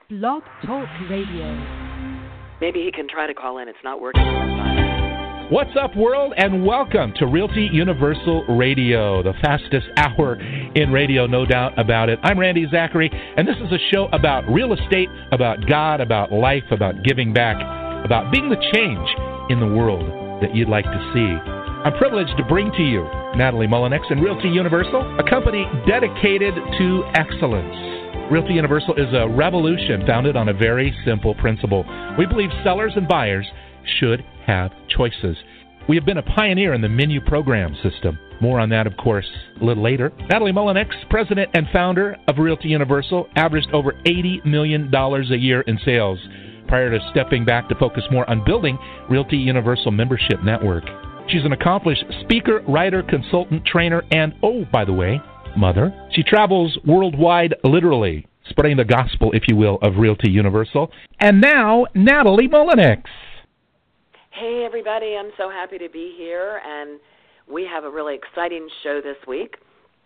Blog Talk Radio. Maybe he can try to call in. It's not working this time. What's up, world, and welcome to Realty Universal Radio, the fastest hour in radio, no doubt about it. I'm Randy Zachary, and this is a show about real estate, about God, about life, about giving back, about being the change in the world that you'd like to see. I'm privileged to bring to you Natalie Mullinex and Realty Universal, a company dedicated to excellence. Realty Universal is a revolution founded on a very simple principle. We believe sellers and buyers should have choices. We have been a pioneer in the menu program system. More on that, of course, a little later. Natalie Mullinex, president and founder of Realty Universal, averaged over $80 million a year in sales prior to stepping back to focus more on building Realty Universal membership network. She's an accomplished speaker, writer, consultant, trainer, and, oh, by the way, mother. She travels worldwide, literally, spreading the gospel, if you will, of Realty Universal. And now, Natalie Mullinex. Hey, everybody. I'm so happy to be here, and we have a really exciting show this week.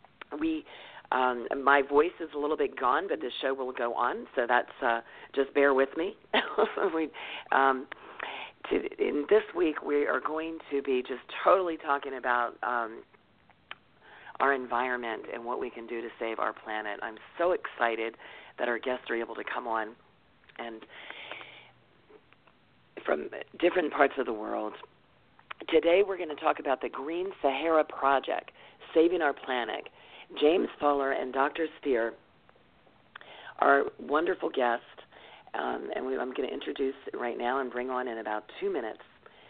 My voice is a little bit gone, but the show will go on, so that's just bear with me. In this week, we are going to be just totally talking about our environment and what we can do to save our planet. I'm so excited that our guests are able to come on and from different parts of the world. Today we're going to talk about the Green Sahara Project, Saving Our Planet. James Fowler and Dr. Steer are wonderful guests, and I'm going to introduce right now and bring on in about 2 minutes.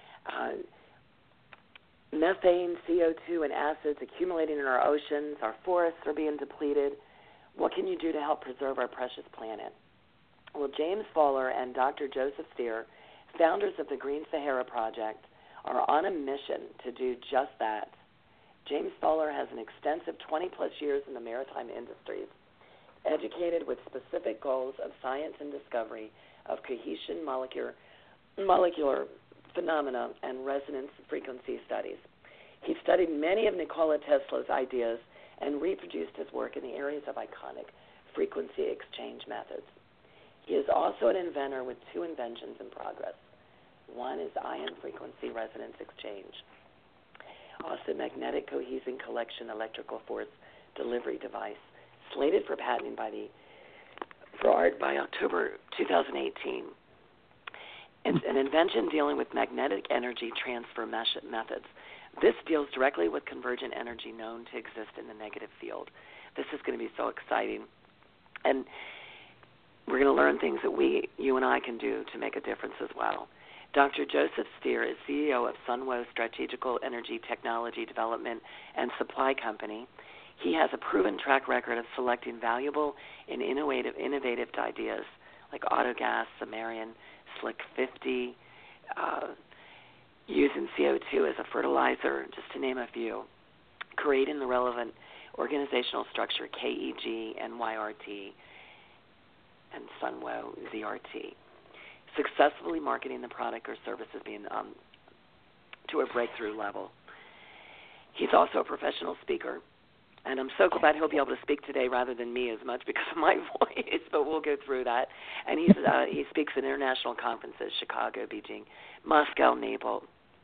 Methane, CO2, and acids accumulating in our oceans. Our forests are being depleted. What can you do to help preserve our precious planet? Well, James Fowler and Dr. Joseph Steer, founders of the Green Sahara Project, are on a mission to do just that. James Fowler has an extensive 20-plus years in the maritime industries, educated with specific goals of science and discovery of cohesion, molecular phenomena, and resonance frequency studies. He studied many of Nikola Tesla's ideas and reproduced his work in the areas of iconic frequency exchange methods. He is also an inventor with 2 inventions in progress. One is ion frequency resonance exchange, also magnetic cohesion collection electrical force delivery device, slated for patenting by October 2018. It's an invention dealing with magnetic energy transfer methods. This deals directly with convergent energy known to exist in the negative field. This is going to be so exciting. And we're going to learn things that you and I can do to make a difference as well. Dr. Joseph Steer is CEO of Sunwow Strategical Energy Technology Development and Supply Company. He has a proven track record of selecting valuable and innovative ideas like autogas, Samarian, Slick 50, using CO2 as a fertilizer, just to name a few, creating the relevant organizational structure, KEG, NYRT, and Sunwow ZRT, successfully marketing the product or services being to a breakthrough level. He's also a professional speaker, and I'm so glad he'll be able to speak today rather than me as much because of my voice, but we'll go through that. And he speaks at international conferences, Chicago, Beijing, Moscow, Naples.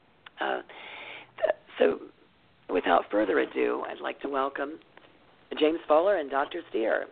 So without further ado, I'd like to welcome James Fowler and Dr. Steer.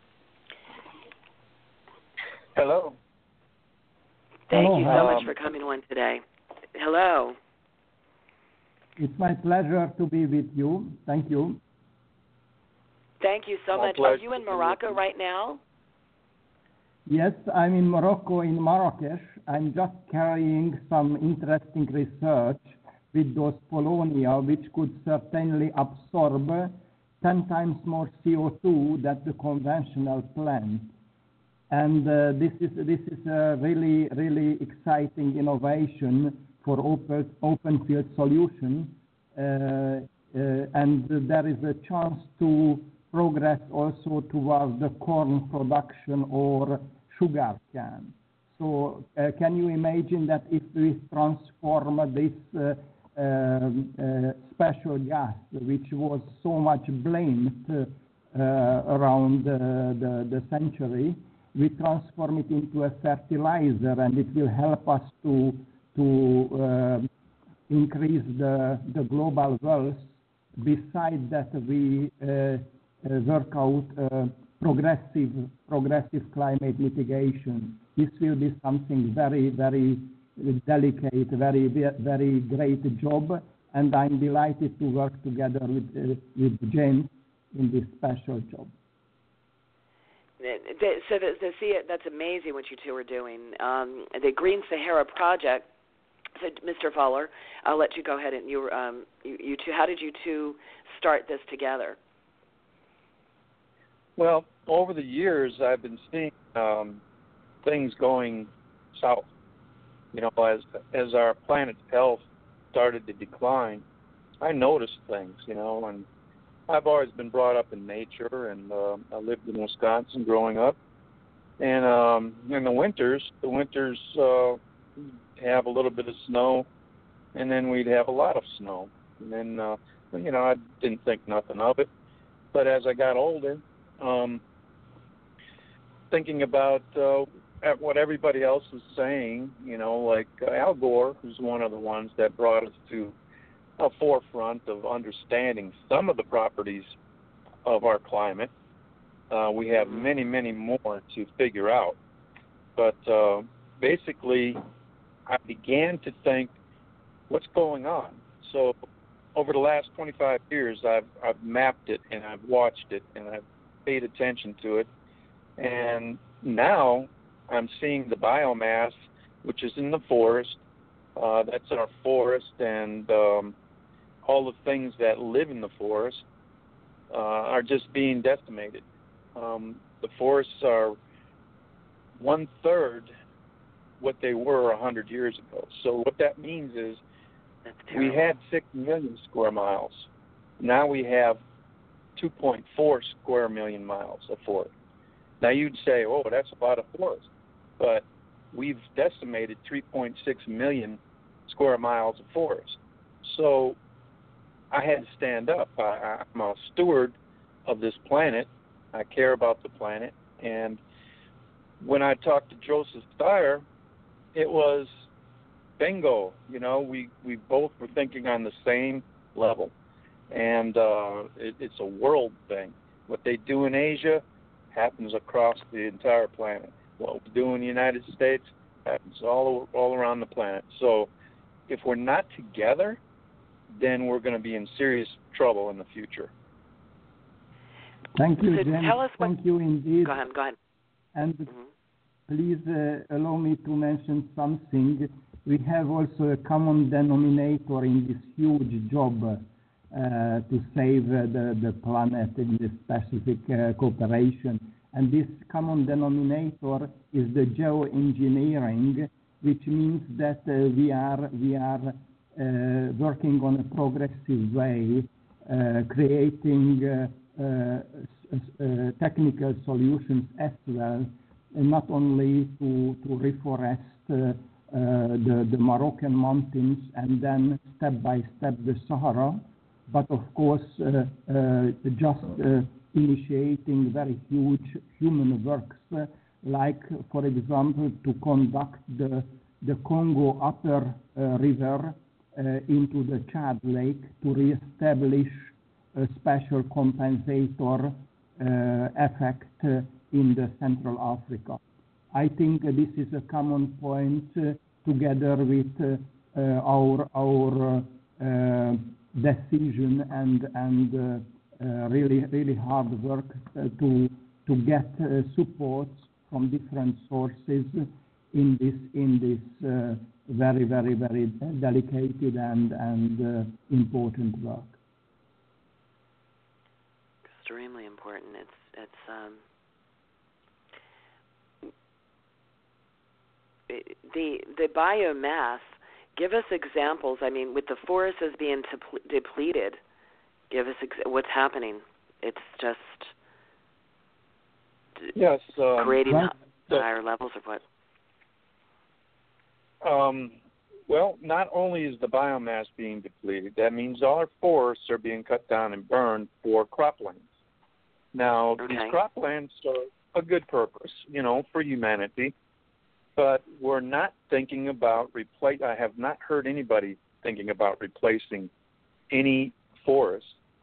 Hello. Thank you so much for coming on today. Hello. It's my pleasure to be with you. Thank you. Thank you so much. Are you in Morocco right now? Yes, I'm in Morocco, in Marrakesh. I'm just carrying some interesting research with those Polonia, which could certainly absorb 10 times more CO2 than the conventional plant. And this is a really, really exciting innovation for open field solution. And there is a chance to progress also towards the corn production or sugar cane. So can you imagine that if we transform this special gas, which was so much blamed around the century, we transform it into a fertilizer, and it will help us to increase the global wealth. Besides that, we work out progressive climate mitigation. This will be something very, very delicate, very great job, and I'm delighted to work together with James in this special job. That's amazing what you two are doing. The Green Sahara Project. So, Mr. Fowler, I'll let you go ahead and you two. How did you two start this together? Well, over the years, I've been seeing things going south. You know, as our planet's health started to decline, I noticed things. You know, and I've always been brought up in nature, and I lived in Wisconsin growing up. And in the winters have a little bit of snow, and then we'd have a lot of snow. And then, you know, I didn't think nothing of it. But as I got older, thinking about what everybody else was saying, you know, like Al Gore, who's one of the ones that brought us to a forefront of understanding some of the properties of our climate. We have many, many more to figure out. But basically, I began to think, what's going on? So over the last 25 years, I've mapped it, and I've watched it, and I've paid attention to it. And now I'm seeing the biomass, which is in the forest. That's our forest, and all the things that live in the forest are just being decimated. The forests are 1/3 what they were 100 years ago. So what that means is we had 6 million square miles. Now we have 2.4 square million miles of forest. Now you'd say, oh, that's a lot of forest. But we've decimated 3.6 million square miles of forest. So I had to stand up. I'm a steward of this planet. I care about the planet. And when I talked to Joseph Steyer, it was bingo. You know, we both were thinking on the same level. And it's a world thing. What they do in Asia happens across the entire planet. What we do in the United States happens all around the planet. So if we're not together, then we're going to be in serious trouble in the future. Thank you, James. Thank you indeed. Go ahead. And please allow me to mention something. We have also a common denominator in this huge job to save the planet in this specific cooperation. And this common denominator is the geoengineering, which means that we are working on a progressive way, creating technical solutions as well, not only to reforest the Moroccan mountains and then step by step the Sahara, but of course just initiating very huge human works, like for example to conduct the Congo upper river into the Chad Lake to reestablish a special compensator effect in the Central Africa. I think this is a common point together with our decision and really hard work to get support from different sources in this very delicate and important work. Extremely important. The biomass. Give us examples. I mean, with the forests as being depleted, give us what's happening. It's just creating higher levels of what? Well, not only is the biomass being depleted, that means all our forests are being cut down and burned for croplands. Now, these croplands a good purpose, for humanity. But we're not thinking about I have not heard anybody thinking about replacing any forest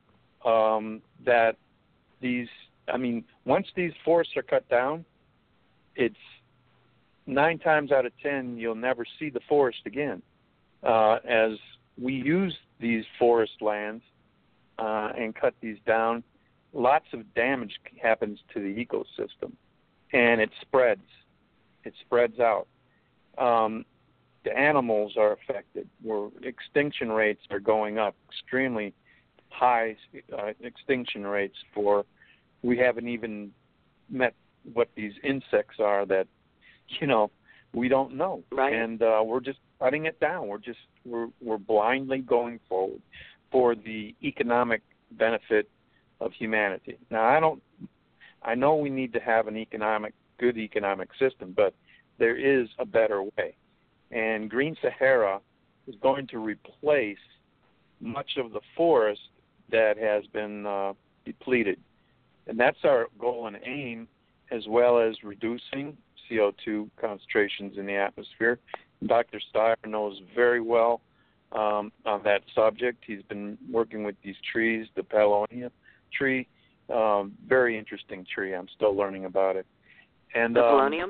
once these forests are cut down, it's 9 times out of 10 you'll never see the forest again. As we use these forest lands and cut these down, lots of damage happens to the ecosystem, and it spreads. It spreads out. The animals are affected. Extinction rates are going up, extremely high extinction rates we haven't even met what these insects are that, we don't know. Right. And we're just cutting it down. We're blindly going forward for the economic benefit of humanity. Now, I know we need to have a good economic system, but there is a better way. And Green Sahara is going to replace much of the forest that has been depleted. And that's our goal and aim, as well as reducing CO2 concentrations in the atmosphere. Dr. Steyer knows very well on that subject. He's been working with these trees, the Paulownia tree, very interesting tree. I'm still learning about it. And the polonium?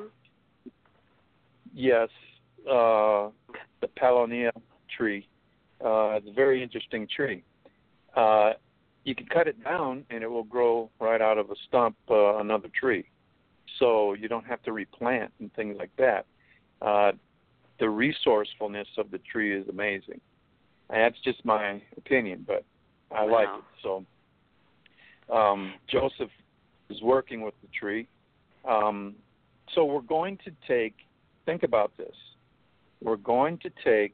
Yes, the Paulownia tree. It's a very interesting tree. You can cut it down and it will grow right out of a stump another tree. So you don't have to replant and things like that. The resourcefulness of the tree is amazing. And that's just my opinion, but I like it. So Joseph is working with the tree. So we're going to think about this. We're going to take,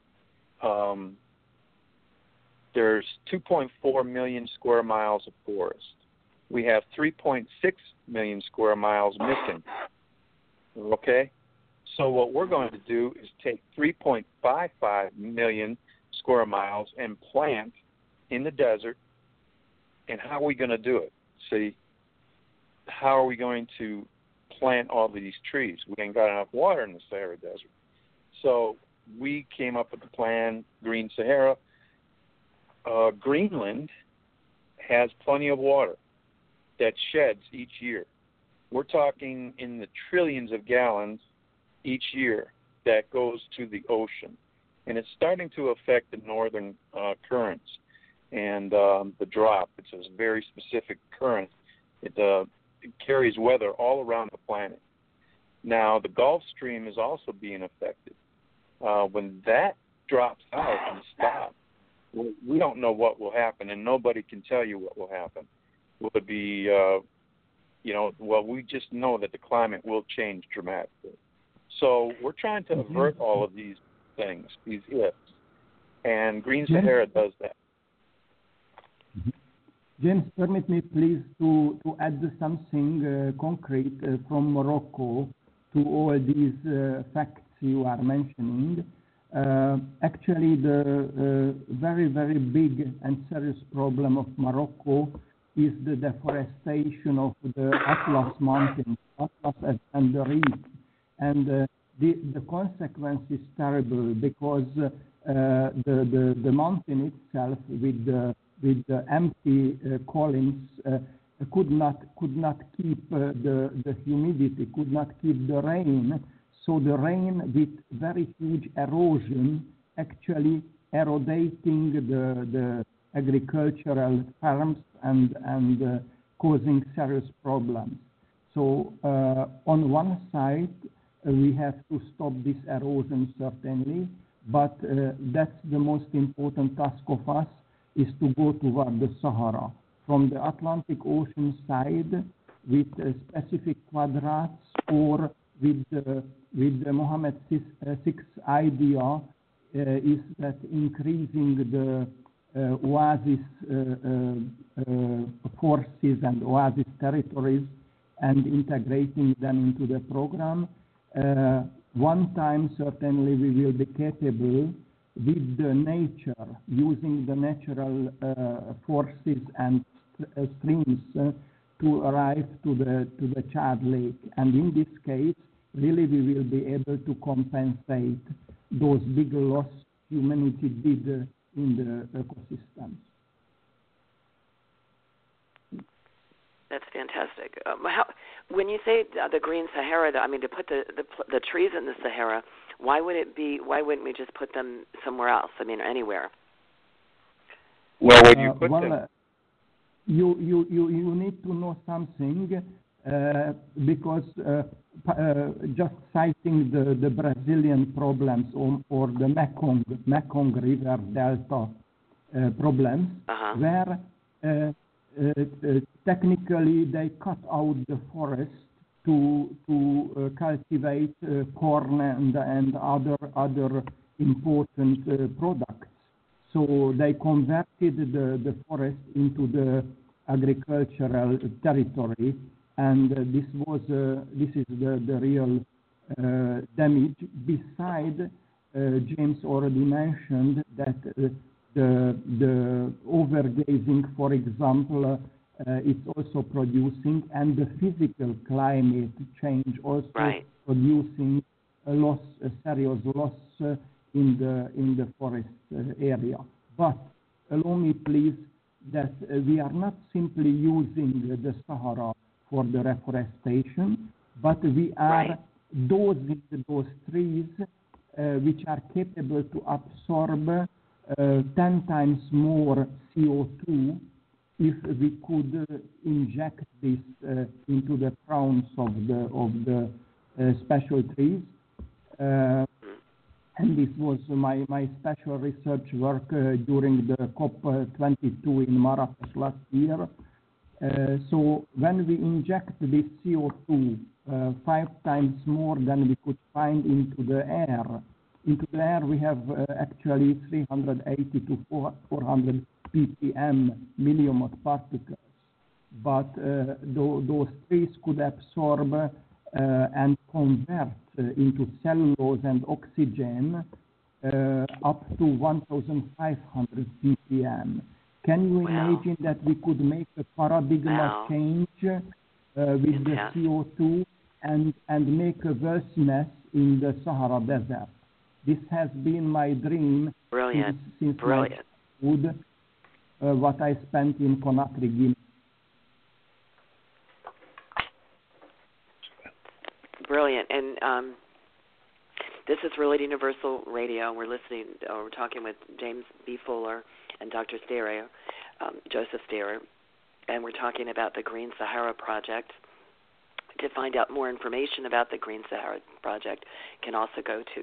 there's 2.4 million square miles of forest. We have 3.6 million square miles missing. Okay? So what we're going to do is take 3.55 million square miles and plant in the desert. And how are we going to do it? See, how are we going to plant all these trees? We ain't got enough water in the Sahara Desert. So we came up with the plan, Green Sahara. Greenland has plenty of water that sheds each year. We're talking in the trillions of gallons each year that goes to the ocean. And it's starting to affect the northern currents and the drop. It's a very specific current. It carries weather all around the planet. Now, the Gulf Stream is also being affected. When that drops out and stops, we don't know what will happen, and nobody can tell you what will happen. Will it be, we just know that the climate will change dramatically. So we're trying to avert all of these things, these ifs, and Green Sahara does that. James, permit me please to add something concrete from Morocco to all these facts you are mentioning. Actually, the very, very big and serious problem of Morocco is the deforestation of the Atlas Mountains, Atlas and the Reef. And the consequence is terrible because the mountain itself with the empty columns could not keep the humidity, could not keep the rain. So the rain with very huge erosion actually eroding the agricultural farms and causing serious problems. So on one side, we have to stop this erosion certainly, but that's the most important task of us, is to go toward the Sahara. From the Atlantic Ocean side with specific quadrats or with the Mohammed VI idea is that increasing the oasis forces and oasis territories and integrating them into the program. One time certainly we will be capable with the nature, using the natural forces and streams to arrive to the Chad Lake. And in this case, really we will be able to compensate those big losses humanity did in the ecosystems. That's fantastic. When you say the Green Sahara, to put the trees in the Sahara, why wouldn't we just put them somewhere else? Anywhere. Where would you put them? You need to know something because just citing the Brazilian problems or the Mekong River Delta problems, where technically they cut out the forest to cultivate corn and other important products. So they converted the forest into the agricultural territory, and this is the real damage. Besides, James already mentioned that the overgrazing, for example, it's also producing, and the physical climate change also producing a serious loss in the forest area. But allow me please that we are not simply using the Sahara for the reforestation, but we are dosing those trees which are capable to absorb 10 times more CO2 if we could inject this into the crowns of the special trees. And this was my special research work during the COP22 in Marrakesh last year. So when we inject this CO2 5 times more than we could find into the air, we have actually 380 to 400 ppm, million of particles. But those trees could absorb and convert into cellulose and oxygen up to 1,500 ppm. Can you imagine that we could make a paradigm change with the CO2 and make a worseness in the Sahara Desert? This has been my dream since my childhood, what I spent in Conakry, Guinea. Brilliant. And this is Real Universal Radio. We're talking with James B. Fuller and Dr. Stare, Joseph Stare, and we're talking about the Green Sahara Project. To find out more information about the Green Sahara Project, you can also go to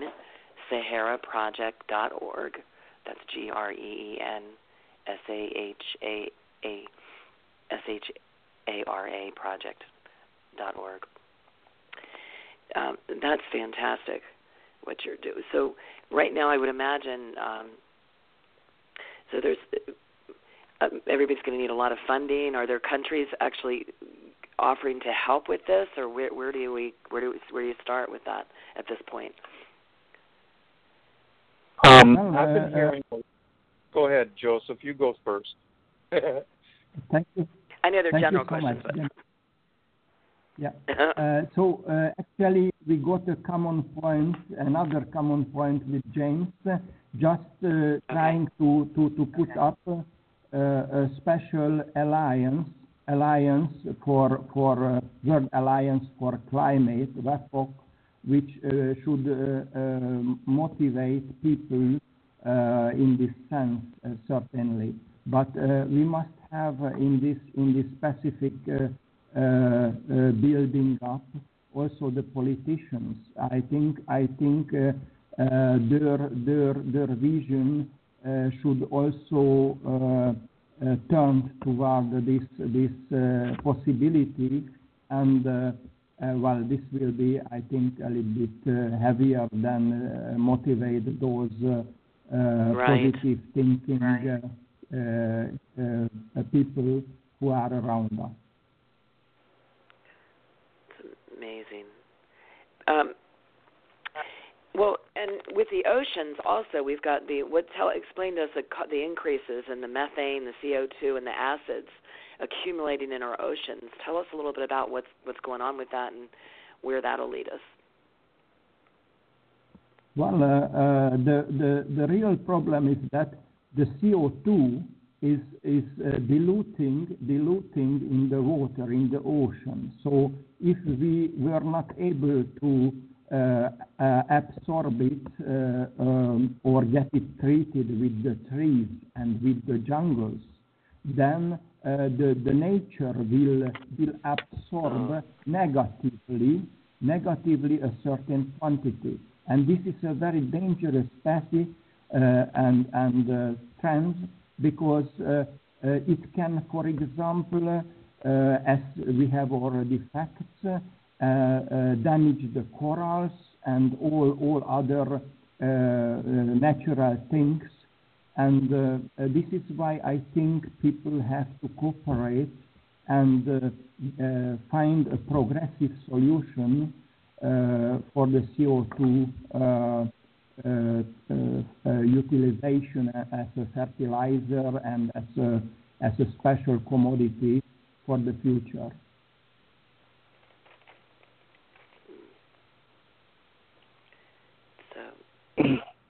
greensaharaproject.org. That's GREENSAHARA project.org. That's fantastic what you're doing. So right now I would imagine there's everybody's going to need a lot of funding. Are there countries actually offering to help with this, or where do you start with that at this point? I've been hearing. Go ahead, Joseph. You go first. Thank you. I know they're general questions. But... Yeah. So actually, we got another common point with James. Just trying to put up a special alliance for World Alliance for Climate, WAPOC, which should motivate people in this sense, certainly. But we must have in this specific building up also the politicians. I think their vision should also turn toward this possibility, and this will be, I think, a little bit heavier than motivate those positive thinking people who are around us. It's amazing. Well, and with the oceans also, we've got explain to us the increases in the methane, the CO2, and the acids accumulating in our oceans. Tell us a little bit about what's going on with that and where that'll lead us. Well, the real problem is that the CO2 is diluting in the water, in the ocean. So if we were not able to absorb it or get it treated with the trees and with the jungles, then the nature will absorb negatively a certain quantity. And this is a very dangerous passive and trend, because it can, for example, as we have already facts, damage the corals and all other natural things. And this is why I think people have to cooperate and find a progressive solution for the CO2 utilization as a fertilizer and as a special commodity for the future. So,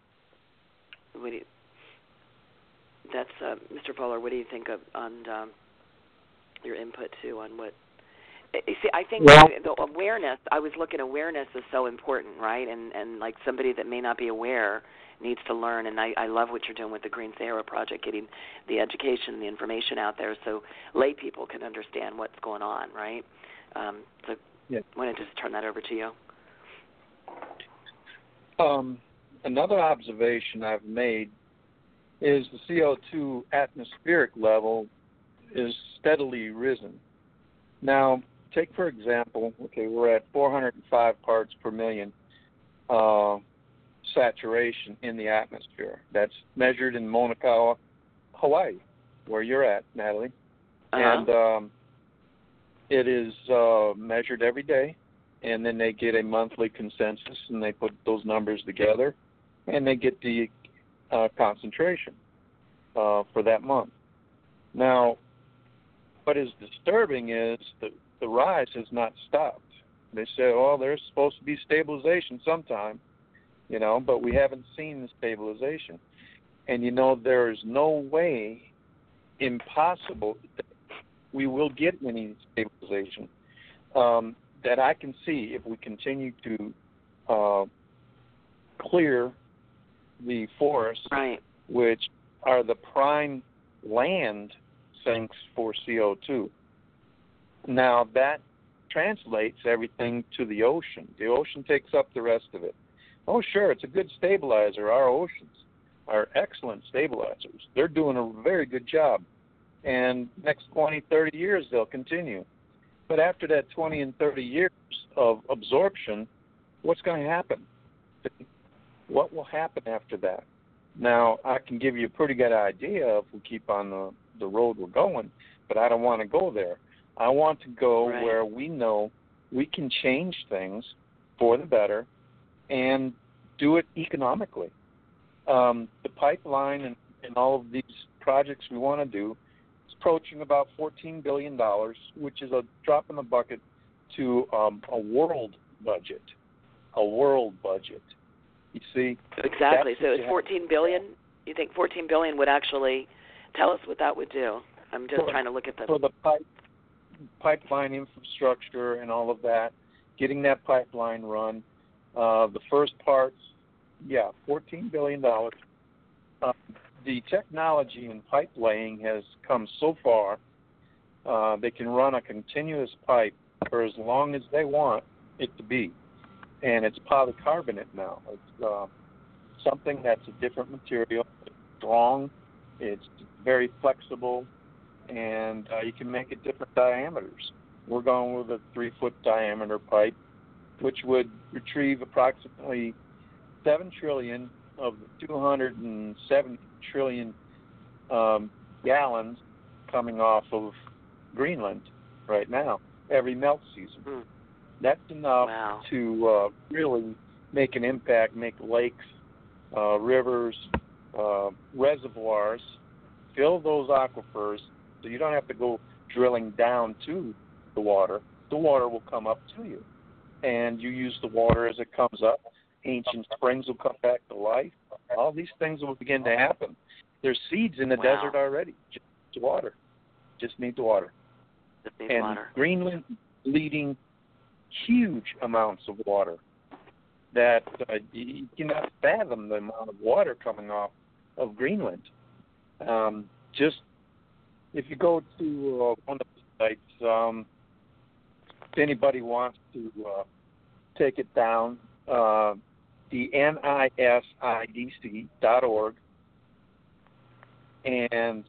that's Mr. Fuller. What do you think on your input too on what? You see, I think the awareness. I was looking. Awareness is so important, right? And like somebody that may not be aware needs to learn. And I love what you're doing with the Green Sahara Project, getting the education, the information out there, so lay people can understand what's going on, right? So, I want to just turn that over to you. Another observation I've made is the CO2 atmospheric level is steadily risen. Now, take for example, we're at 405 parts per million saturation in the atmosphere. That's measured in Mauna Kea, Hawaii, where you're at, Natalie. And it is measured every day, and then they get a monthly consensus, and they put those numbers together, and they get the concentration for that month. Now, what is disturbing is that the rise has not stopped. They say, oh, there's supposed to be stabilization sometime, but we haven't seen the stabilization. And, there is no way, impossible, that we will get any stabilization that I can see if we continue to clear the forests, right, which are the prime land sinks for CO2. Now, that translates everything to the ocean. The ocean takes up the rest of it. Oh, sure, it's a good stabilizer. Our oceans are excellent stabilizers. They're doing a very good job. And next 20, 30 years, they'll continue. But after that 20 and 30 years of absorption, what's going to happen? What will happen after that? Now, I can give you a pretty good idea if we keep on the road we're going, but I don't want to go there. I want to go where we know we can change things for the better and do it economically. The pipeline and all of these projects we want to do is approaching about $14 billion, which is a drop in the bucket to a world budget. A world budget. You see? Exactly. So it's $14 billion. You think $14 billion would actually tell us what that would do? I'm just trying to look at for the pipeline infrastructure and all of that, getting that pipeline run. The first parts, $14 billion. The technology in pipe laying has come so far. They can run a continuous pipe for as long as they want it to be. And it's polycarbonate now. It's something that's a different material. It's strong. It's very flexible. And you can make it different diameters. We're going with a 3-foot diameter pipe, which would retrieve approximately 7 trillion of the 270 trillion gallons coming off of Greenland right now, every melt season. That's enough to really make an impact, make lakes, rivers, reservoirs, fill those aquifers, so you don't have to go drilling down to the water will come up to you. And you use the water as it comes up. Ancient springs will come back to life. All these things will begin to happen. There's seeds in the desert already. Just water. Just need the water. Greenland leading huge amounts of water that you cannot fathom the amount of water coming off of Greenland. Just if you go to one of the sites, if anybody wants to take it down, the NISIDC.org and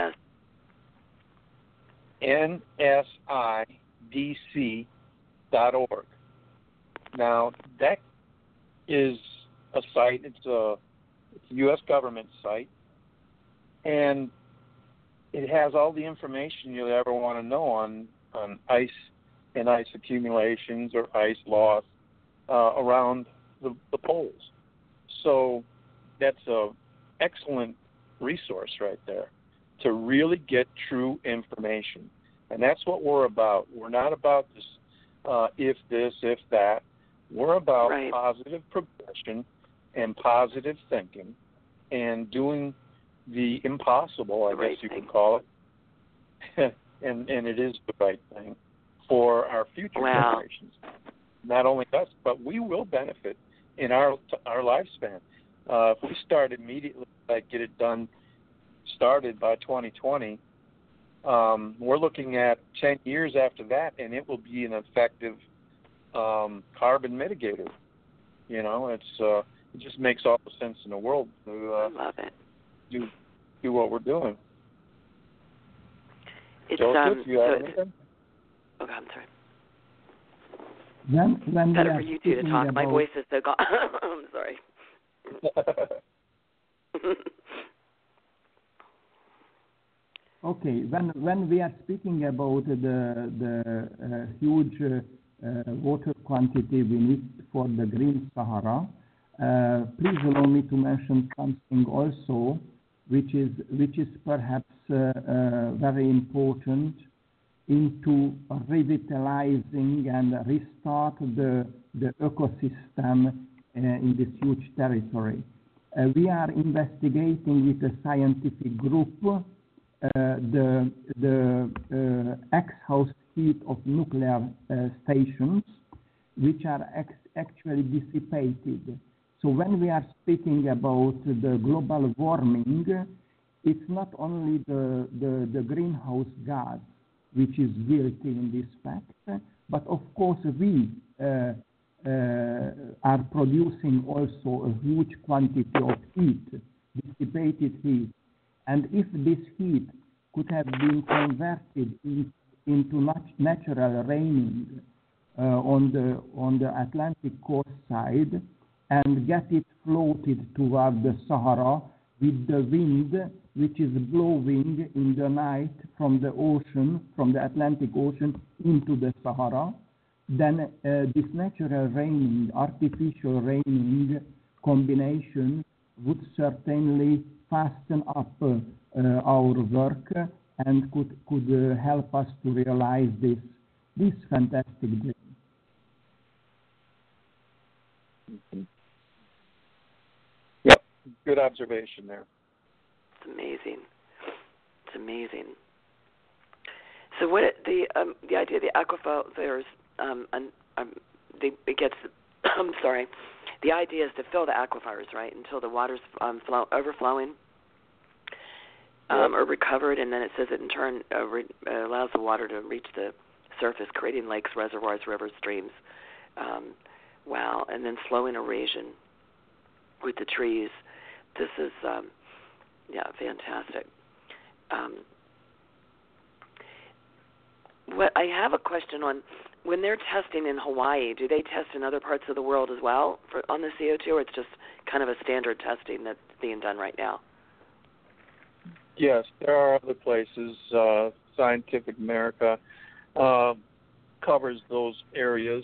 NSIDC.org. Now, that is a site, it's a U.S. government site, and it has all the information you'll ever want to know on ice and ice accumulations or ice loss around the poles. So that's an excellent resource right there to really get true information. And that's what we're about. We're not about this, if this, if that. We're about positive progression and positive thinking and doing the impossible, I guess you could call it. and it is the right thing for our future generations. Not only us, but we will benefit in our lifespan. If we start immediately, get it done, started by 2020, we're looking at 10 years after that, and it will be an effective carbon mitigator. You know, it just makes all the sense in the world to love it. Do what we're doing. It's Joseph, you have anything? Okay, I'm sorry. When better for you two to talk. My voice is so gone. I'm sorry. Okay, when we are speaking about the huge water quantity we need for the Green Sahara, please allow me to mention something also, which is perhaps very important into revitalizing and restart the ecosystem in this huge territory. We are investigating with a scientific group the exhaust heat of nuclear stations, which are actually dissipated. So when we are speaking about the global warming, it's not only the greenhouse gas which is guilty in this fact, but of course we are producing also a huge quantity of heat, dissipated heat. And if this heat could have been converted into natural raining on the Atlantic coast side and get it floated toward the Sahara with the wind which is blowing in the night from the ocean, from the Atlantic Ocean into the Sahara, then this natural raining, artificial raining combination would certainly fasten up our work and could help us to realize this fantastic dream. Mm-hmm. Yep, good observation there. It's amazing. It's amazing. So what the idea of the aquifers, it gets. I'm sorry. The idea is to fill the aquifers, right, until the water's overflowing or recovered, and then it says it in turn allows the water to reach the surface, creating lakes, reservoirs, rivers, streams. Wow, and then slowing erosion with the trees. This is, fantastic. What I have a question on, when they're testing in Hawaii, do they test in other parts of the world as well on the CO2, or it's just kind of a standard testing that's being done right now? Yes, there are other places. Scientific America covers those areas.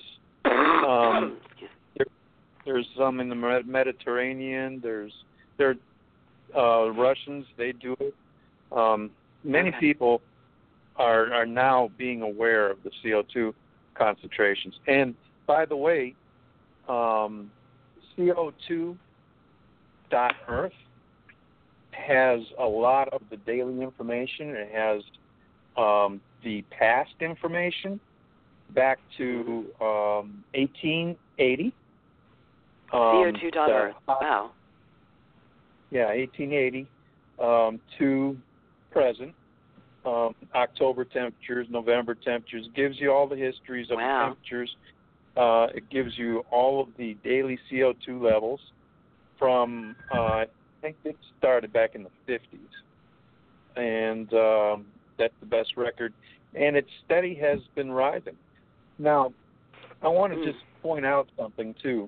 There's some in the Mediterranean. There are Russians, they do it. Many people are now being aware of the CO2 concentrations. And by the way, CO2.Earth has a lot of the daily information. It has the past information back to 1880. CO2.Earth. Wow. Yeah, 1880 to present. October temperatures, November temperatures, gives you all the histories of the temperatures. It gives you all of the daily CO2 levels from, I think it started back in the 50s. And that's the best record. And its steady has been rising. Now, I want to just point out something, too.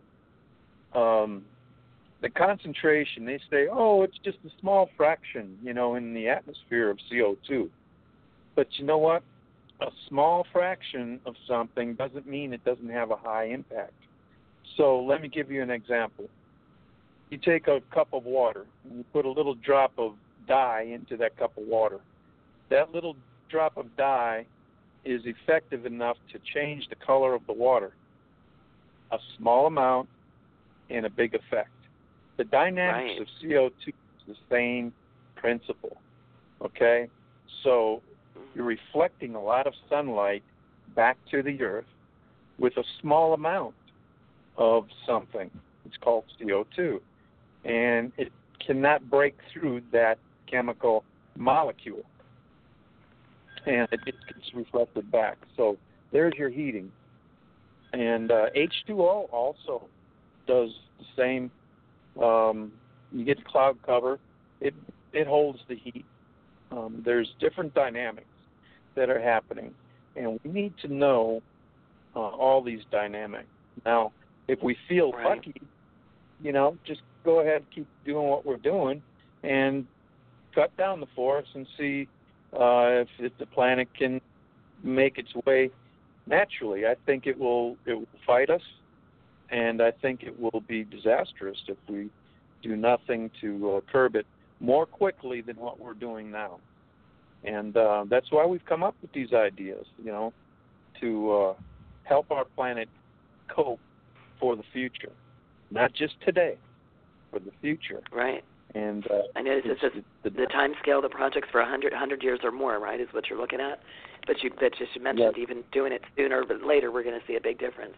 The concentration, they say, it's just a small fraction, in the atmosphere of CO2. But you know what? A small fraction of something doesn't mean it doesn't have a high impact. So let me give you an example. You take a cup of water and you put a little drop of dye into that cup of water. That little drop of dye is effective enough to change the color of the water. A small amount and a big effect. The dynamics of CO2 is the same principle, okay? So you're reflecting a lot of sunlight back to the earth with a small amount of something. It's called CO2. And it cannot break through that chemical molecule. And it gets reflected back. So there's your heating. And H2O also does the same. You get cloud cover. It holds the heat. There's different dynamics that are happening. And we need to know all these dynamics. Now, if we feel lucky, just go ahead and keep doing what we're doing and cut down the forests and see if the planet can make its way naturally. I think it will fight us, and I think it will be disastrous if we do nothing to curb it more quickly than what we're doing now. And that's why we've come up with these ideas, to help our planet cope for the future. Not just today, for the future. Right. And I noticed the time scale of the project's for 100 years or more, right, is what you're looking at? But you mentioned even doing it sooner, but later we're going to see a big difference.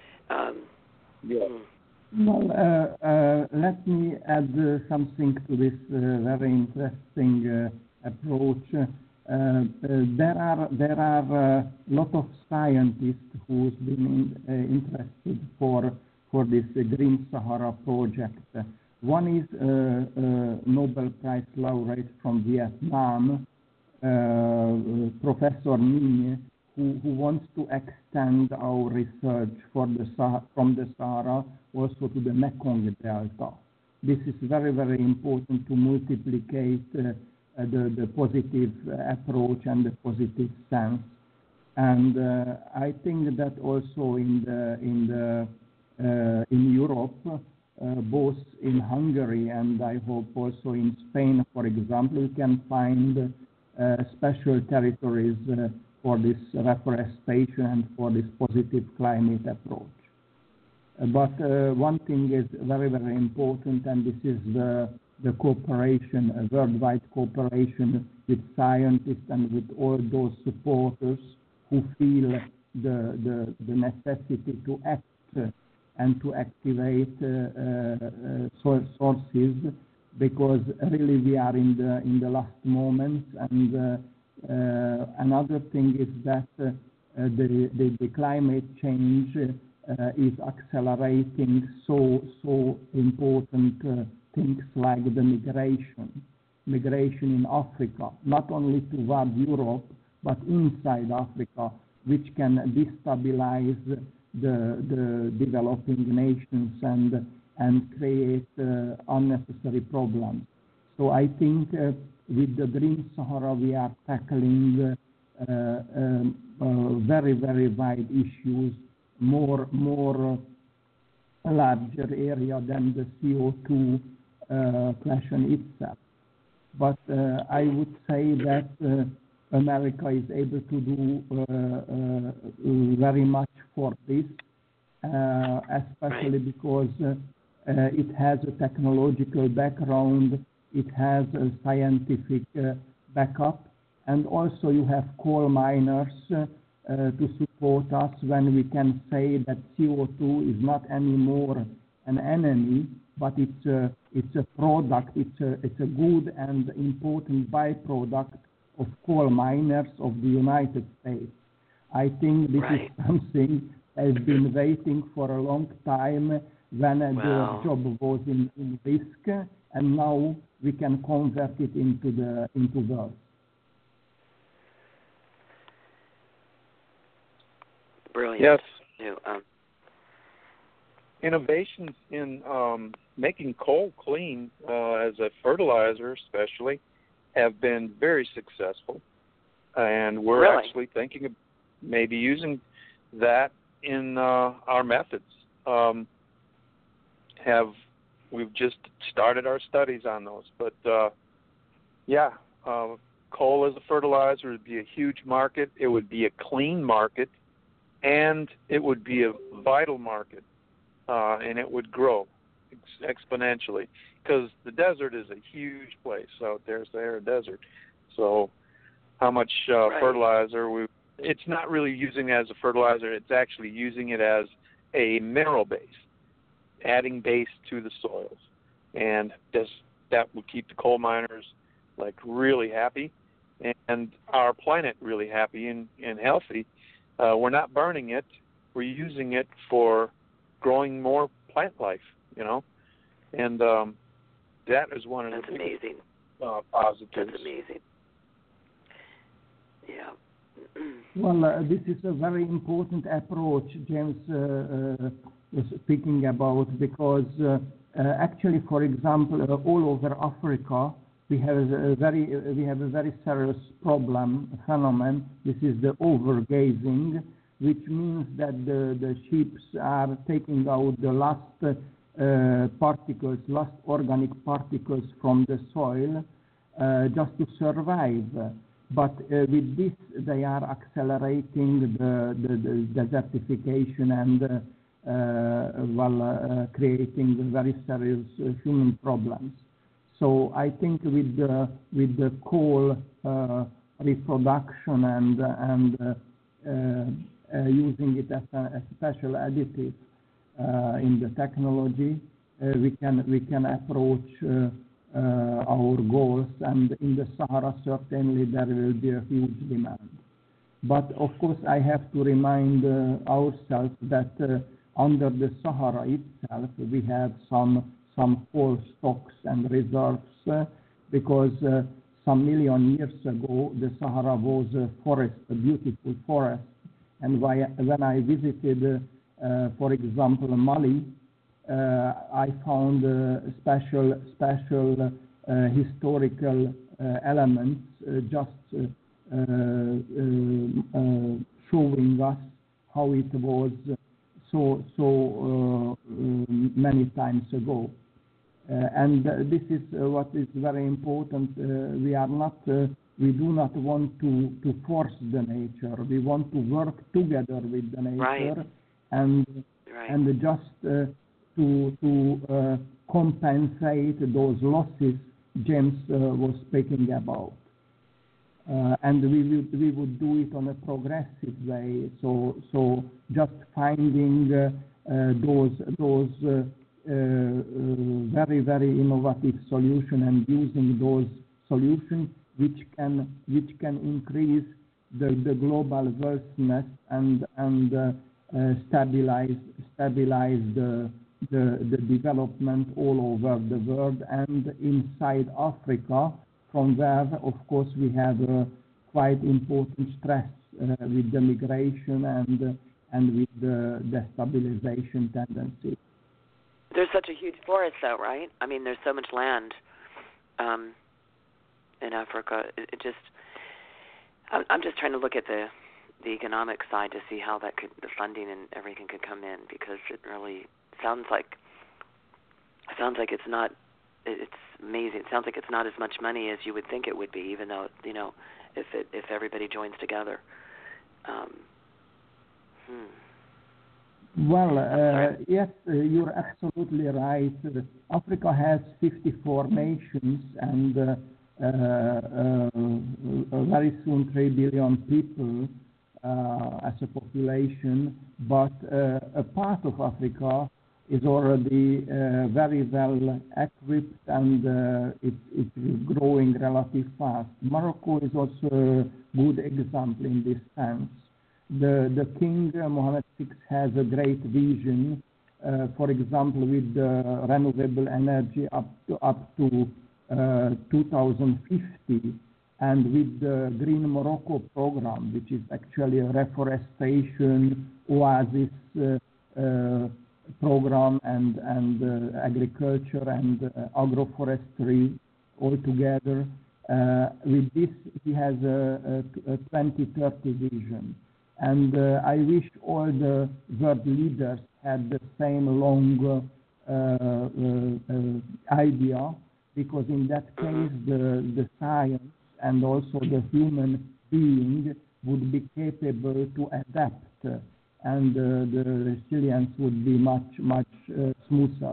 Well, let me add something to this very interesting approach. There are a lot of scientists who's been interested for this Green Sahara project. One is Nobel Prize laureate from Vietnam, Professor Minh, who wants to extend our research from the Sahara also to the Mekong Delta. This is very, very important to multiplicate the positive approach and the positive sense. And I think that also in Europe, both in Hungary and I hope also in Spain, for example, you can find special territories for this reforestation and for this positive climate approach. But one thing is very, very important, and this is the cooperation, worldwide cooperation with scientists and with all those supporters who feel the necessity to act and to activate sources, because really we are in the last moments. And another thing is that the climate change is accelerating so important things like the migration in Africa, not only toward Europe but inside Africa, which can destabilize the developing nations and create unnecessary problems. So I think with the Green Sahara we are tackling very, very wide issues, more larger area than the CO2 question itself. But I would say that America is able to do very much for this, especially because it has a technological background, it has a scientific backup, and also you have coal miners to support us when we can say that CO2 is not anymore an enemy, but it's a product, it's a good and important byproduct of coal miners of the United States. I think this is something that has been waiting for a long time when the job was in risk, and now we can convert it into wealth. Brilliant. Yes. Innovations in making coal clean as a fertilizer especially have been very successful, and we're actually thinking of maybe using that in our methods. We've just started our studies on those, but coal as a fertilizer would be a huge market. It would be a clean market, and it would be a vital market, and it would grow exponentially, because the desert is a huge place out there, Sahara Desert. So how much fertilizer it's not really using it as a fertilizer, it's actually using it as a mineral base, adding base to the soils. And that would keep the coal miners really happy, and our planet really happy and healthy. We're not burning it, we're using it for growing more plant life, and that is one of the amazing. Positives. That's amazing. Yeah. Well, this is a very important approach James was speaking about, because actually, for example, all over Africa, we have a very serious phenomenon. This is the overgrazing, which means that the sheep are taking out the last organic particles from the soil just to survive. But with this, they are accelerating the desertification and creating very serious human problems. So I think with the coal reproduction and using it as a special additive in the technology, we can approach our goals, and in the Sahara certainly there will be a huge demand. But of course I have to remind ourselves that under the Sahara itself we have some coal stocks and reserves, because some million years ago the Sahara was a beautiful forest, and when I visited for example Mali, I found special historical elements just showing us how it was so many times ago. And this is what is very important. We do not want to force the nature. We want to work together with the nature, and just to compensate those losses James was speaking about. And we would do it on a progressive way. So just finding those very, very innovative solutions and using those solutions which can increase the global wealthiness and stabilize the development all over the world and inside Africa, from where, of course, we have quite important stress with the migration and with the destabilization tendency. There's such a huge forest, though, right? I mean, there's so much land in Africa. I'm just trying to look at the economic side to see how the funding and everything could come in, because it really sounds like it's not. It's amazing. It sounds like it's not as much money as you would think it would be, even though if everybody joins together. Well, yes, you're absolutely right. Africa has 54 nations and very soon 3 billion people as a population, but a part of Africa is already very well equipped and it's growing relatively fast. Morocco is also a good example in this sense. The King Mohammed VI has a great vision, for example, with renewable energy up to 2050, and with the Green Morocco program, which is actually a reforestation oasis program and agriculture and agroforestry all together. With this, he has a 2030 vision. And I wish all the world leaders had the same long idea, because in that case the science and also the human being would be capable to adapt, and the resilience would be much smoother.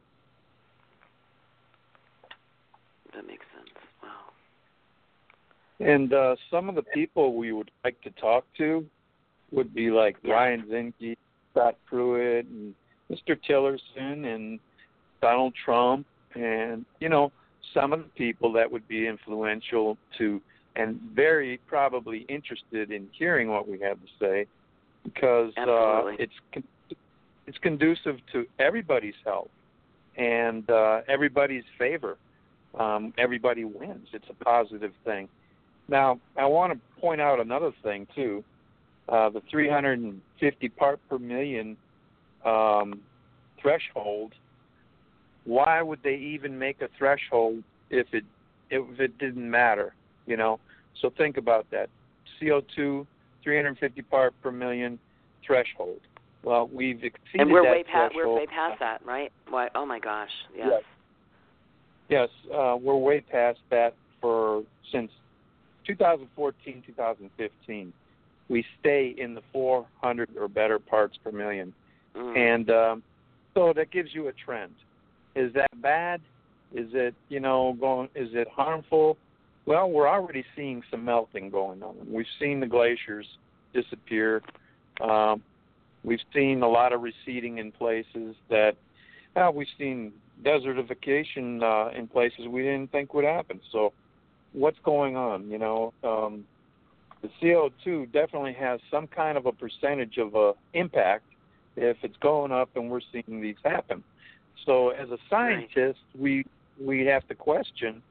That makes sense. Wow. And some of the people we would like to talk to would be like Ryan Zinke, Scott Pruitt, and Mr. Tillerson, and Donald Trump, and, some of the people that would be influential to and very probably interested in hearing what we have to say, because it's conducive to everybody's health and everybody's favor. Everybody wins. It's a positive thing. Now, I want to point out another thing, too. The 350 part per million threshold. Why would they even make a threshold if it didn't matter? So think about that. CO2, 350 part per million threshold. Well, we've exceeded and we're that way past. threshold. We're way past that, right? Why? Oh my gosh! Yes. Yes, we're way past that since 2014, 2015. We stay in the 400 or better parts per million. And so that gives you a trend. Is that bad? Is it, is it harmful? Well, we're already seeing some melting going on. We've seen the glaciers disappear. We've seen a lot of receding in places that, we've seen desertification in places we didn't think would happen. So what's going on? The CO2 definitely has some kind of a percentage of impact if it's going up, and we're seeing these happen. So as a scientist, we have to question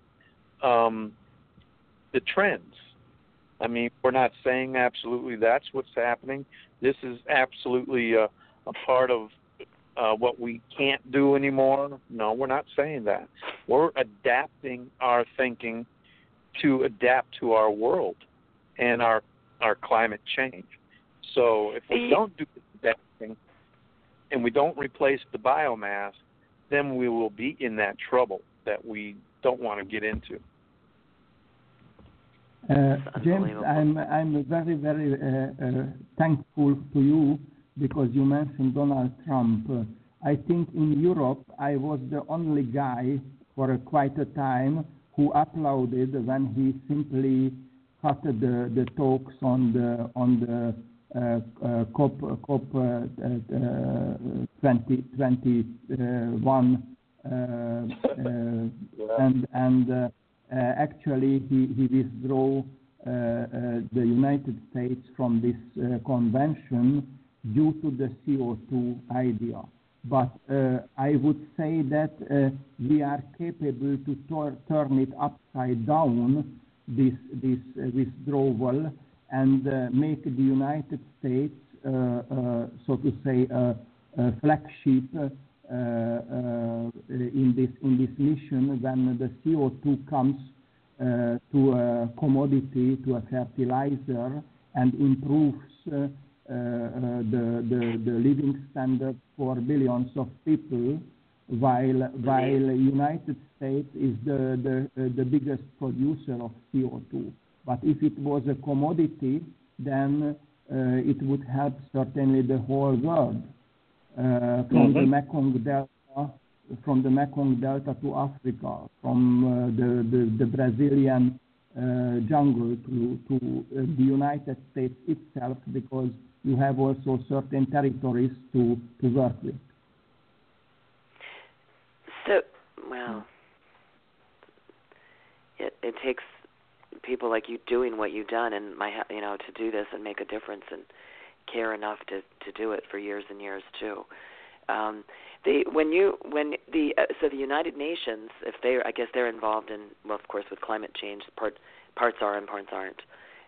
the trends. I mean, we're not saying absolutely that's what's happening. This is absolutely a part of what we can't do anymore. No, we're not saying that. We're adapting our thinking to adapt to our world and our climate change. So if we don't do that thing and we don't replace the biomass, then we will be in that trouble that we don't want to get into. James, I'm very, very thankful to you because you mentioned Donald Trump. I think in Europe I was the only guy for quite a time who applauded when he simply cut the talks on the COP 2021 and actually he withdrew the United States from this convention due to the CO2 idea. But I would say that we are capable to turn it upside down, this withdrawal, and make the United States, so to say, a flagship in this mission when the CO2 comes to a commodity, to a fertilizer, and improves the living standard for billions of people, while United States is the biggest producer of CO2. But if it was a commodity, then it would help certainly the whole world, from the Mekong Delta to Africa, from the Brazilian jungle to the United States itself, because you have also certain territories to work with. So, well, it takes people like you doing what you've done, and to do this and make a difference and care enough to do it for years and years too. The United Nations, I guess they're involved in, well, of course, with climate change. Parts are and parts aren't.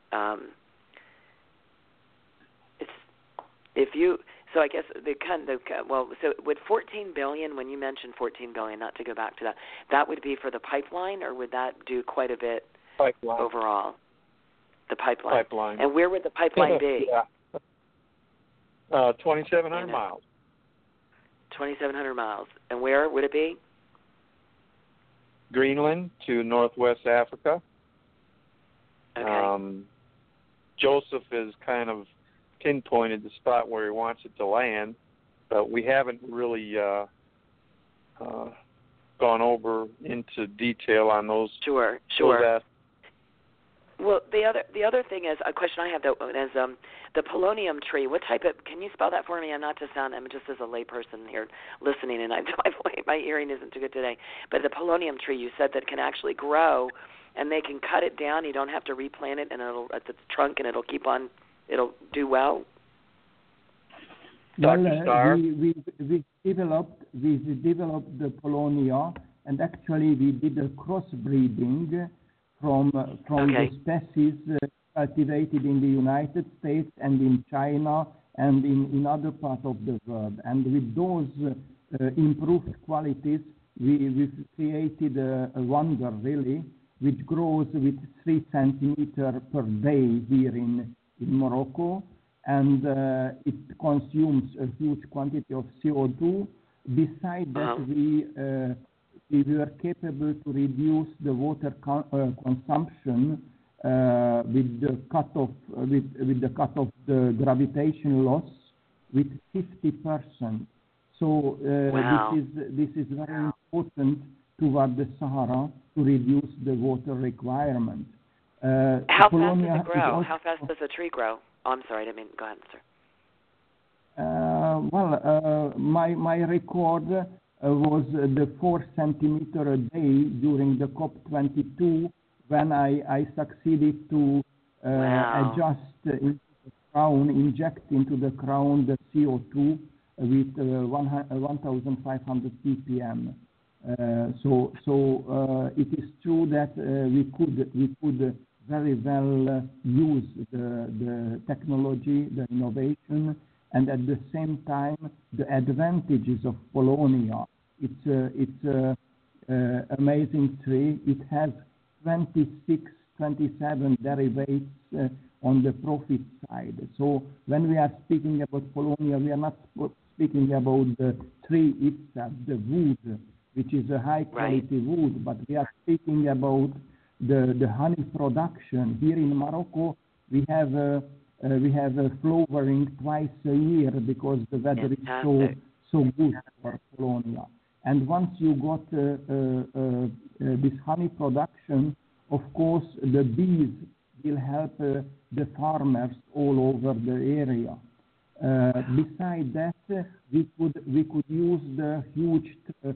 So I guess so with 14 billion, when you mentioned 14 billion, not to go back to that, that would be for the pipeline, or would that do quite a bit overall? The pipeline. And where would the pipeline be? 2,700 miles. 2,700 miles. And where would it be? Greenland to Northwest Africa. Okay. Joseph has kind of pinpointed the spot where he wants it to land, but we haven't really gone over into detail on those. Sure. Well, the other thing is, a question I have though is the polonium tree. What type of? Can you spell that for me? I'm just as a layperson here listening, and my hearing isn't too good today. But the polonium tree, you said that can actually grow, and they can cut it down. You don't have to replant it, and it'll at the trunk, and it'll keep on. It'll do well. Dr. Starr? We developed the Polonia, and actually we did a crossbreeding from the species cultivated in the United States and in China and in other parts of the world. And with those improved qualities, we've created a wonder, really, which grows with 3 centimeters per day here in Morocco, and it consumes a huge quantity of CO2. Besides that, we were capable to reduce the water consumption with the cut of the gravitational loss with 50%. So this is very important toward the Sahara to reduce the water requirement. How fast does it grow? How fast does a tree grow? Oh, I'm sorry, I didn't mean. Go ahead, sir. My record was the 4 centimeter a day during the COP22, when I succeeded to adjust into the crown, inject into the crown the CO2 with 1,500 ppm. So it is true that we could very well use the technology, the innovation, and at the same time the advantages of Polonia. It's a amazing tree. It has 27 derivatives on the profit side. So when we are speaking about Polonia, we are not speaking about the tree itself, the wood, which is a high quality wood, but we are speaking about the honey production. Here in Morocco, we have a flowering twice a year because the weather is so good for Polonia. And once you got this honey production, of course, the bees will help the farmers all over the area. Besides that, we could use the huge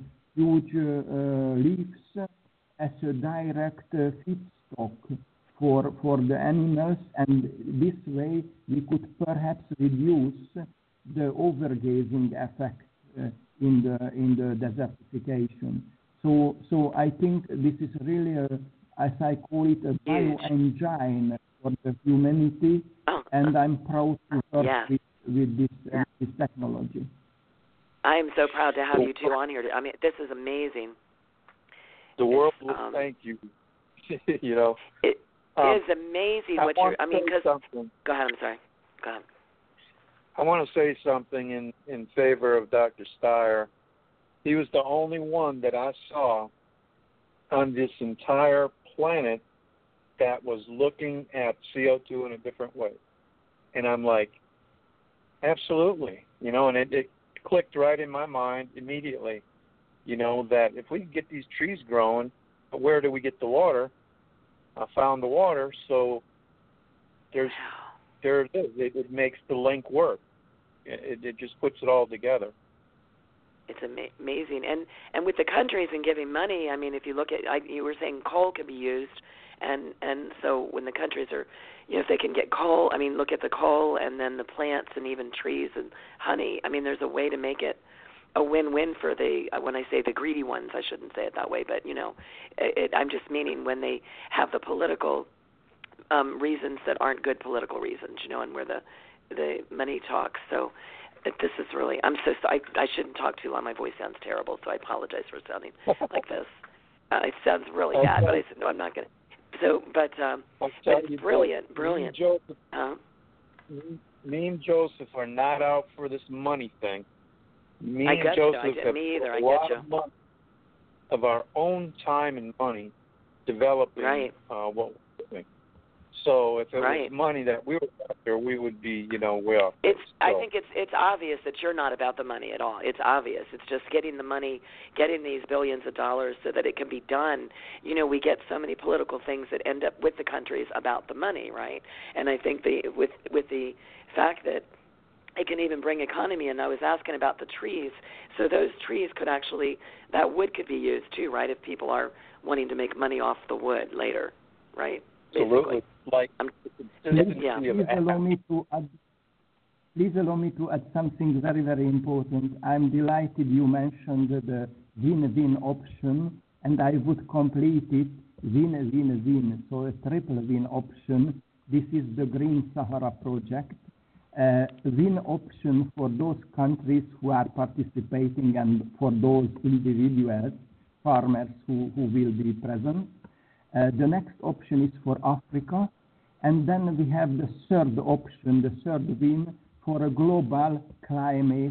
leaves as a direct feedstock for the animals, and this way we could perhaps reduce the overgrazing effect in the desertification. So I think this is really as I call it, a bioengine for the humanity, and I'm proud to work with this technology. I am so proud to have you two on here. I mean, this is amazing. The world will thank you. You know, it is amazing what you're. I mean, because go ahead. I'm sorry. Go ahead. I want to say something in favor of Dr. Steyer. He was the only one that I saw on this entire planet that was looking at CO2 in a different way. And I'm like, absolutely, and it clicked right in my mind immediately, that if we can get these trees growing, but where do we get the water? I found the water, so there it is. It makes the link work. It just puts it all together. It's amazing. And with the countries and giving money, I mean, if you look at, you were saying coal can be used, and so when the countries are, if they can get coal, I mean, look at the coal and then the plants and even trees and honey. I mean, there's a way to make it a win-win for when I say the greedy ones, I shouldn't say it that way, but, I'm just meaning when they have the political reasons that aren't good political reasons, and where the money talks. So this is really, I shouldn't talk too long. My voice sounds terrible, so I apologize for sounding like this. It sounds really bad, but I said, no, I'm not going to. So, but it's brilliant. Me and Joseph are not out for this money thing. Me I and get Joseph you. have Me either. a lot of our own time and money developing what we're doing. So if it was money that we were after, we would be, way off. I think it's obvious that you're not about the money at all. It's obvious. It's just getting the money, getting these billions of dollars so that it can be done. We get so many political things that end up with the countries about the money, right? And I think with the fact that it can even bring economy, and I was asking about the trees. So those trees that wood could be used too, right? If people are wanting to make money off the wood later, right? Absolutely. Please allow me to add something very, very important. I'm delighted you mentioned the win-win option, and I would complete it win-win-win. So a triple win option. This is the Green Sahara Project. Win option for those countries who are participating and for those individuals, farmers who will be present. The next option is for Africa. And then we have the third option, the third win for a global climate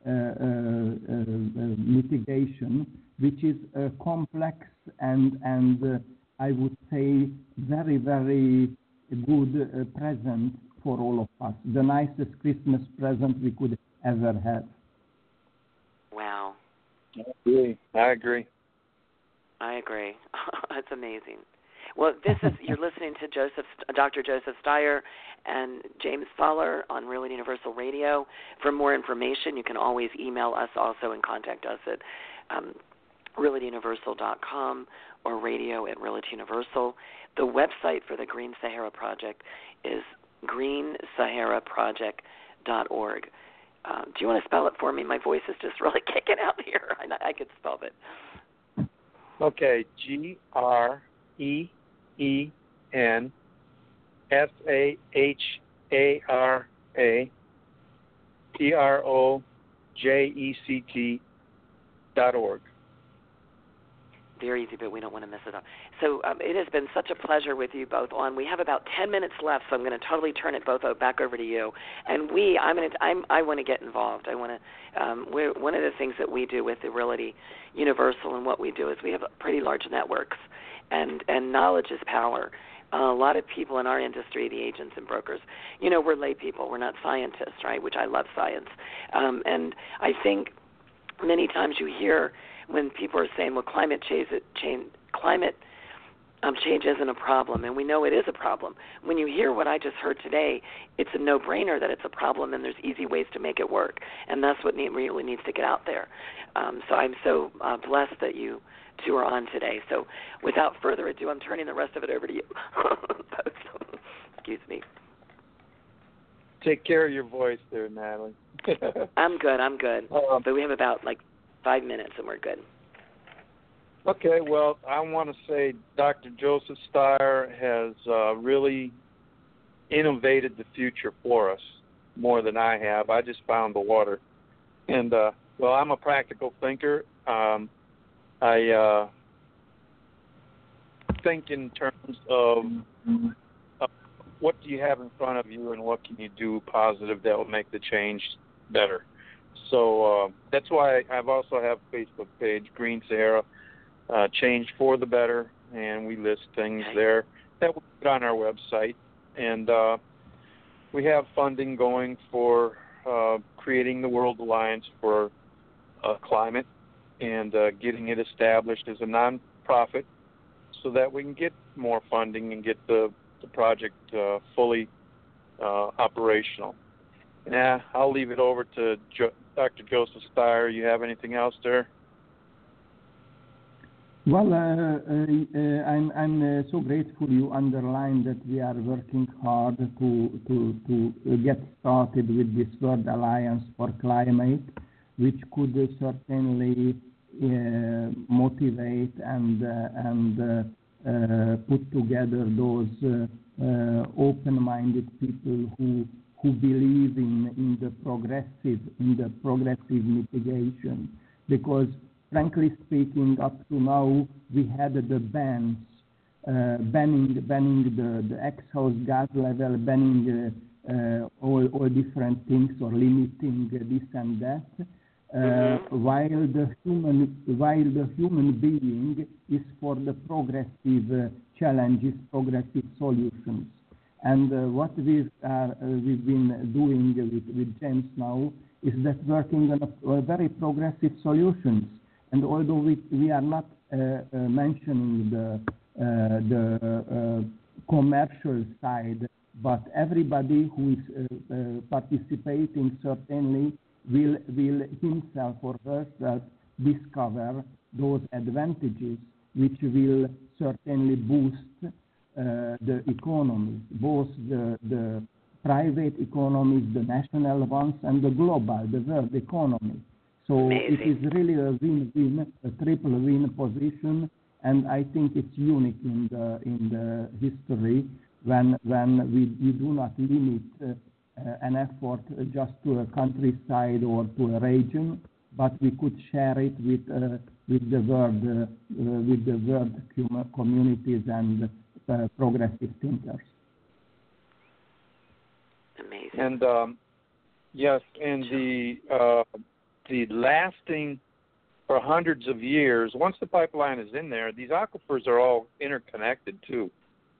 mitigation, which is a complex and I would say very, very good present for all of us. The nicest Christmas present we could ever have. Wow. I agree. That's amazing. Well, you're listening to Dr. Joseph Steier and James Fowler on Real Universal Radio. For more information, you can always email us also and contact us at realityuniversal.com or radio@realityuniversal. The website for the Green Sahara Project is greensaharaproject.org. Do you want to spell it for me? My voice is just really kicking out here. I could spell it. Okay, GRENSAHARAPROJECT.org. Very easy, but we don't want to miss it up. So it has been such a pleasure with you both on. We have about 10 minutes left, so I'm going to totally turn it both back over to you. And I want to get involved. I want to. One of the things that we do with the Realty Universal and what we do is we have pretty large networks, and knowledge is power. A lot of people in our industry, the agents and brokers, we're lay people. We're not scientists, right? Which I love science, and I think many times you hear when people are saying, well, climate change isn't a problem, and we know it is a problem. When you hear what I just heard today, it's a no-brainer that it's a problem, and there's easy ways to make it work, and that's what really needs to get out there. So I'm so blessed that you two are on today. So without further ado, I'm turning the rest of it over to you. Excuse me. Take care of your voice there, Natalie. I'm good. But we have about 5 minutes, and we're good. Okay, well, I want to say Dr. Joseph Steier has really innovated the future for us more than I have. I just found the water. And, I'm a practical thinker. I think in terms of what do you have in front of you and what can you do positive that will make the change better. So that's why I've also have a Facebook page, Green Sahara, Change for the Better, and we list things there. that will be on our website. And we have funding going for creating the World Alliance for Climate and getting it established as a non-profit so that we can get more funding and get the project fully operational. Yeah, I'll leave it over to Dr. Joseph Steyer. You have anything else there? Well, I'm so grateful you underlined that we are working hard to get started with this World Alliance for Climate, which could certainly motivate and put together those open-minded people who believe in the progressive mitigation, because frankly speaking, up to now we had the bans banning the exhaust gas level, banning all different things or limiting this and that. While the human being is for the progressive challenges, progressive solutions. And what we've been doing with James now is that working on a very progressive solutions. And although we are not mentioning the commercial side, but everybody who is participating certainly will himself or herself discover those advantages which will certainly boost the economy, both the private economies, the national ones, and the global, the world economy. So Amazing. It is really a win-win, a triple win position, and I think it's unique in the history when we do not limit an effort just to a countryside or to a region, but we could share it with the world communities and progressive thinkers. Amazing. And yes, and the lasting for hundreds of years. Once the pipeline is in there, these aquifers are all interconnected too.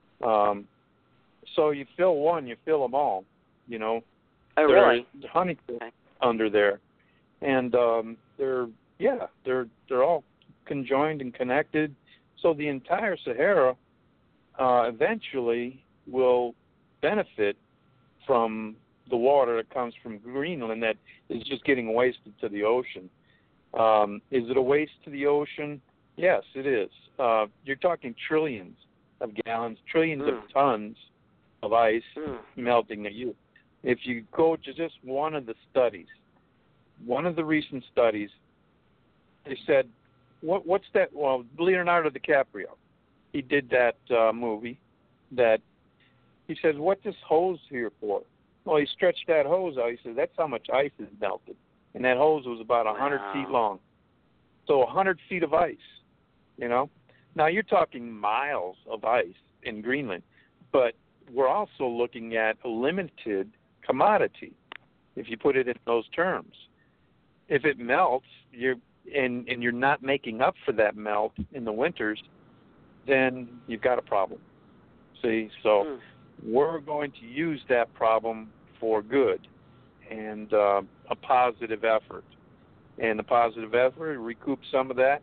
So you fill one, you fill them all. You know, oh really? There's honeycomb under there, and they're all conjoined and connected. So the entire Sahara eventually will benefit from the water that comes from Greenland that is just getting wasted to the ocean. Is it a waste to the ocean? Yes, it is. You're talking trillions of gallons, trillions of tons of ice melting at you. If you go to just one of the studies, one of the recent studies, they said, what's that? Well, Leonardo DiCaprio, he did that movie that he says, what's this hose here for? Well, he stretched that hose out. He said, that's how much ice is melted. And that hose was about 100 feet long. So 100 feet of ice, you know. Now, you're talking miles of ice in Greenland, but we're also looking at a limited commodity, if you put it in those terms. If it melts, you're not making up for that melt in the winters, then you've got a problem. See, so we're going to use that problem for good and a positive effort. And the positive effort, recoup some of that.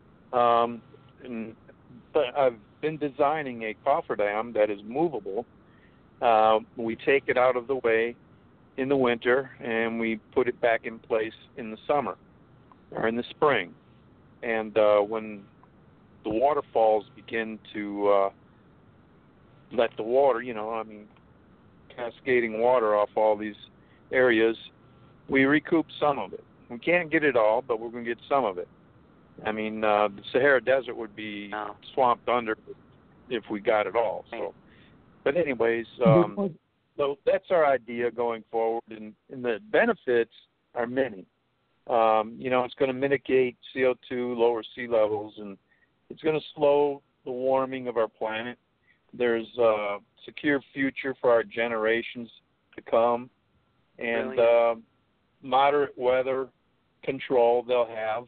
But I've been designing a cofferdam that is movable. We take it out of the way in the winter, and we put it back in place in the summer or in the spring. And when the waterfalls begin to let the water, cascading water off all these areas, we recoup some of it. We can't get it all, but we're going to get some of it. I mean, the Sahara Desert would be swamped under if we got it all. So, but anyways, so that's our idea going forward, and the benefits are many. It's going to mitigate CO2, lower sea levels, and it's going to slow the warming of our planet. There's a secure future for our generations to come, and moderate weather control they'll have.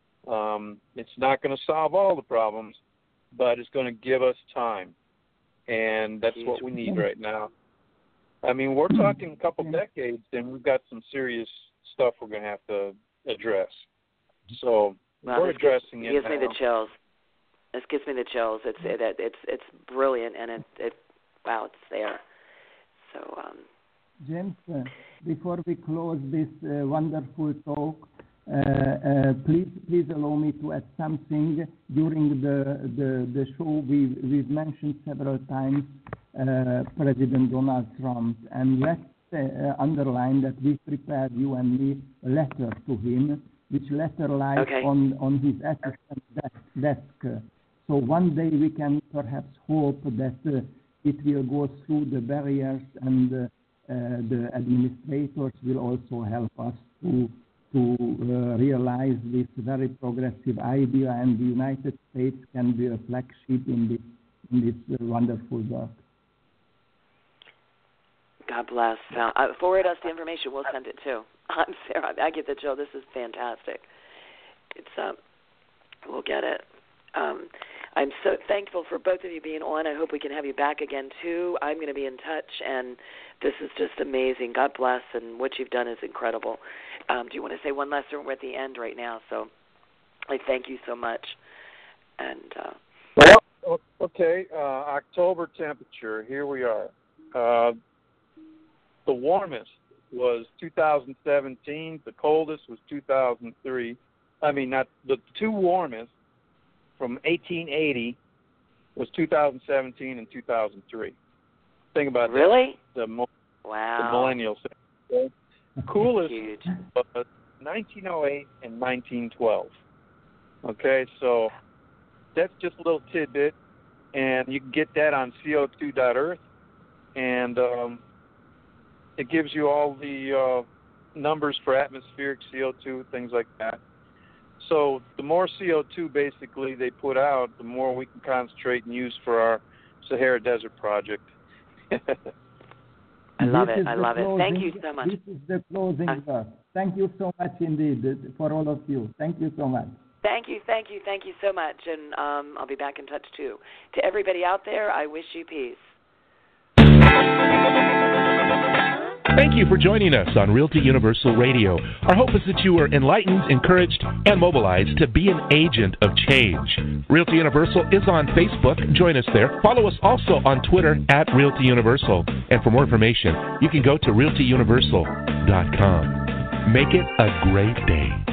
It's not going to solve all the problems, but it's going to give us time. and that's what we need right now. I mean, we're talking a couple decades, and we've got some serious stuff we're going to have to address. So we're addressing it. It gives me the chills. This gives me the chills. It's brilliant, and wow, it's there. So, James, before we close this wonderful talk, please allow me to add something. During the show, we've mentioned several times President Donald Trump, and let's underline that we prepared, you and me, a letter to him, which letter lies on his assistant's desk. So one day we can perhaps hope that it will go through the barriers, and the administrators will also help us to realize this very progressive idea, and the United States can be a flagship in this wonderful work. God bless. Forward us the information. We'll send it too. I'm Sarah. I get the chill. This is fantastic. It's we'll get it. I'm so thankful for both of you being on. I hope we can have you back again too. I'm going to be in touch, and this is just amazing. God bless, and what you've done is incredible. Do you want to say one last thing? We're at the end right now, so I thank you so much. And well, okay. October temperature. Here we are. The warmest was 2017. The coldest was 2003. I mean, not the two warmest from 1880 was 2017 and 2003. Think about really? That. Wow. The millennial. The coolest was 1908 and 1912. Okay, so that's just a little tidbit, and you can get that on CO2.earth, and it gives you all the numbers for atmospheric CO2, things like that. So the more CO2 basically they put out, the more we can concentrate and use for our Sahara Desert project. I love it. I love it. Thank you so much. This is the closing verse. Thank you so much indeed for all of you. Thank you so much. Thank you so much. And I'll be back in touch too. To everybody out there, I wish you peace. Thank you for joining us on Realty Universal Radio. Our hope is that you are enlightened, encouraged, and mobilized to be an agent of change. Realty Universal is on Facebook. Join us there. Follow us also on Twitter at Realty Universal. And for more information, you can go to realtyuniversal.com. Make it a great day.